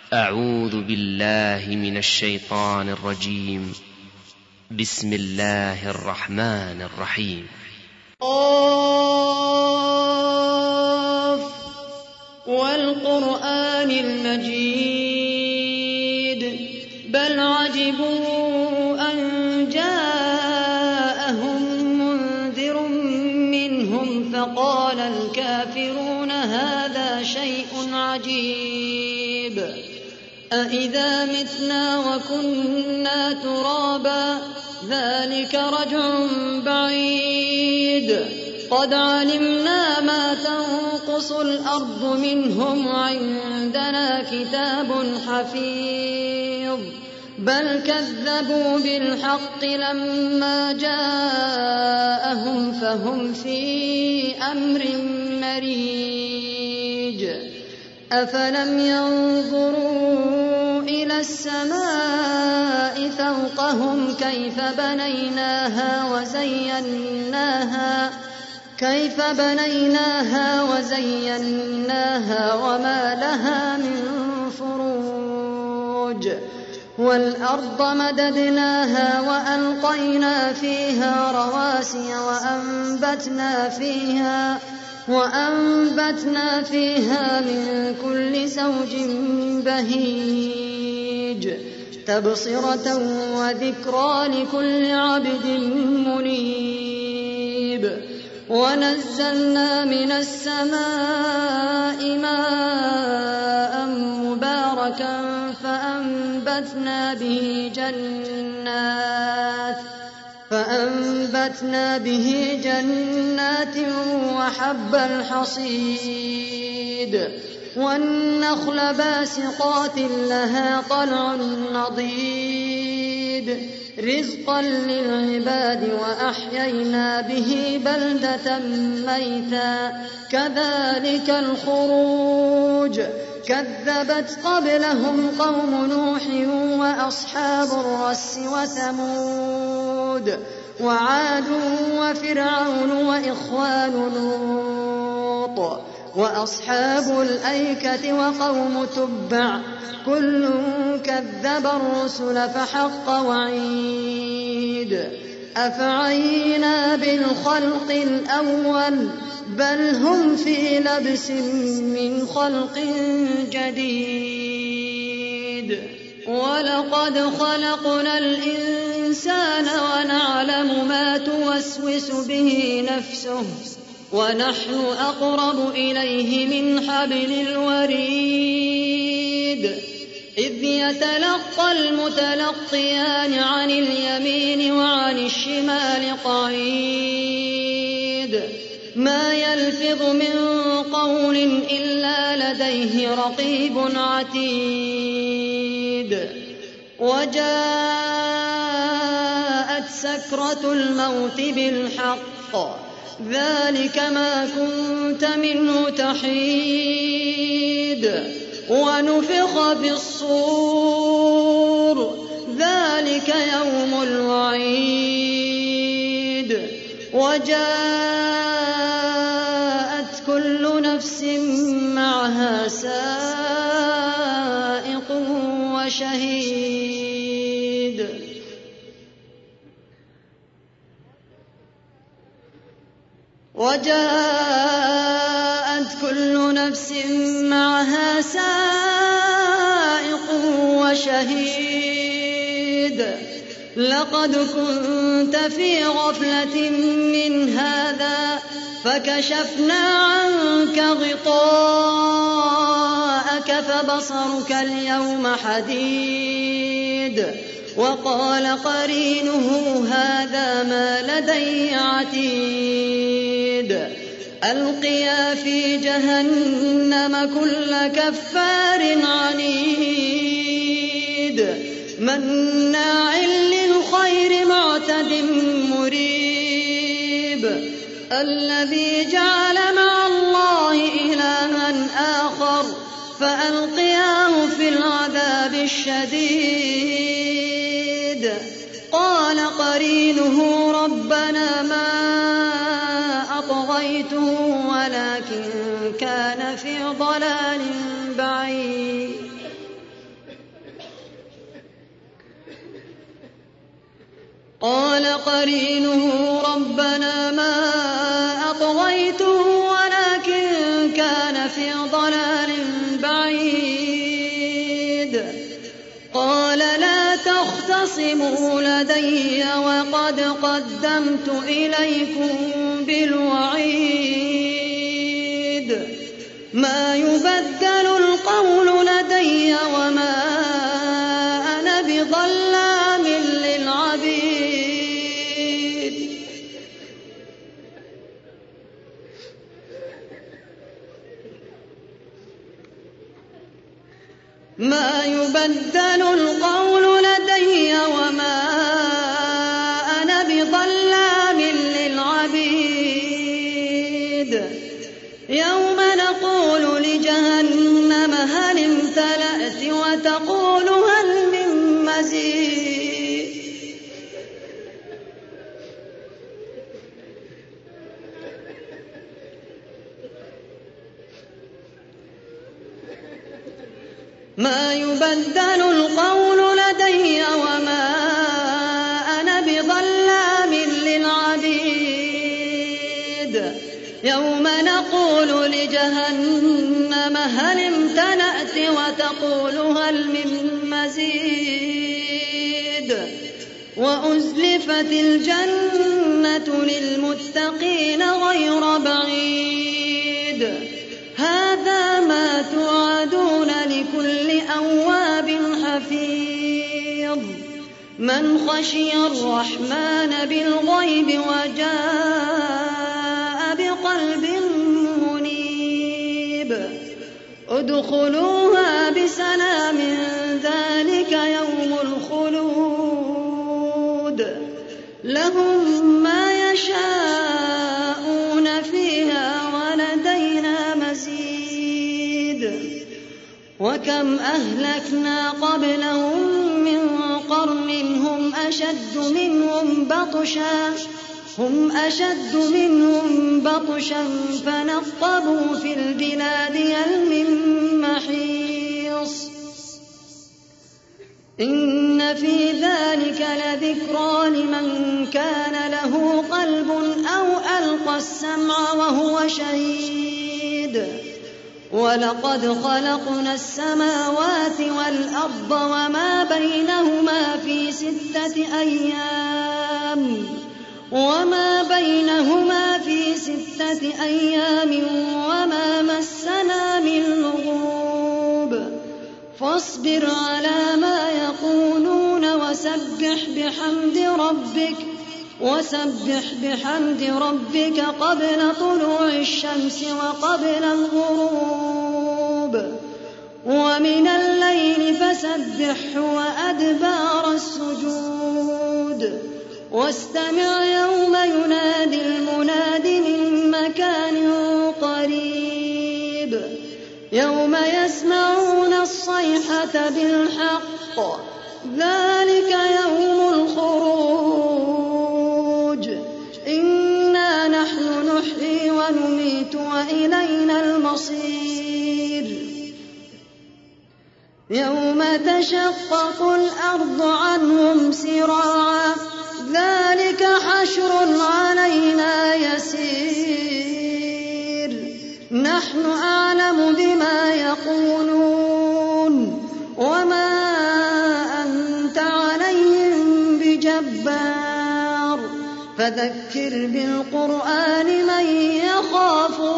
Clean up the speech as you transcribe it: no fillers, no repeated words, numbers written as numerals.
أعوذ بالله من الشيطان الرجيم. بسم الله الرحمن الرحيم. قاف والقرآن المجيد بل عجبوا أن جاءهم منذر منهم فقال الكافرون هذا شيء عجيب أإذا متنا وكنا ترابا ذلك رجع بعيد قد علمنا ما تنقص الأرض منهم وعندنا كتاب حفيظ بل كذبوا بالحق لما جاءهم فهم في أمر مريج أفلم ينظروا إلى السماء فوقهم كيف بنيناها وزيناها وما لها من فروج والأرض مددناها وألقينا فيها رواسي وأنبتنا فيها من كل زوج بهيج تبصرة وذكرى لكل عبد منيب ونزلنا من السماء ماء مباركا فأنبتنا به جنات وحب الحصيد والنخل باسقات لها طلع نضيد رزقا للعباد وأحيينا به بلدة ميتا كذلك الخروج كذبت قبلهم قوم نوح وأصحاب الرس وثمود وعاد وفرعون وإخوان لوط وأصحاب الأيكة وقوم تبع كل كذب الرسل فحق وعيد أفعينا بالخلق الأول بل هم في لبس من خلق جديد ولقد خلقنا الإنسان ونعلم ما توسوس به نفسه ونحن أقرب إليه من حبل الوريد إذ يتلقى المتلقيان عن اليمين وعن الشمال قعيد ما يلفظ من قول إلا لديه رقيب عتيد وجاءت سكرة الموت بالحق ذلك ما كنت منه تحيد ونفخ في الصور ذلك يوم الوعيد وجاءت كل نفس معها سائق وشهيد وجاءت كل نفس معها سائق وشهيد لقد كنت في غفلة من هذا فكشفنا عنك غطاءك فبصرك اليوم حديد وقال قرينه هذا ما لدي عتيد ألقيا في جهنم كل كفار عنيد مناع للخير معتد مريب الذي جعل مع الله إلها آخر فألقياه في العذاب الشديد قال قرينه ربنا ما أطغيته ولكن كان في ضلال بعيد قرينه ربنا ما أطغيته ولكن كان في ضلال بعيد قال لا تختصموا لدي وقد قدمت إليكم بالوعيد ما يبدل القول لدي وما أنا بظلام للعبيد ما يبدل القول لدي وما أنا بظلام للعبيد يوم نقول لجهنم هل امتلأت وتقول هل من مزيد ما يبدل القول لدي وما أنا بظلام للعبيد يوم نقول لجهنم هل امتلأت وتقول هل من مزيد وأزلفت الجنة للمتقين غير بعيد هذا ما توعدون لكل أواب حفيظ من خشي الرحمن بالغيب وجاء بقلب منيب ادخلوها بسلام ذلك يوم الخلود لهم ما يشاءون فيها ولدينا مزيد وكم أهلكنا قبلهم من قرن هم أشد منهم بطشا فنقبوا في البلاد هل من محيص إن في ذلك لذكرى لمن كان له قلب أو ألقى السمع وهو شهيد ولقد خلقنا السماوات والأرض وما بينهما في 6 أيام وما مسنا من لغوب فاصبر على ما يقولون وسبح بحمد ربك قبل طلوع الشمس وقبل الغروب ومن الليل فسبحه وأدبار السجود واستمع يوم ينادي المناد من مكان قريب يوم يسمعون الصيحة بالحق ذلك يوم الخروج إنا نحن نحيي ونميت وإلينا المصير يوم تشقق الأرض عنهم سراعا ذلك حشر علينا يسير نحن أعلم بما يقولون وما أنت عليهم بجبار فذكر بالقرآن من يخاف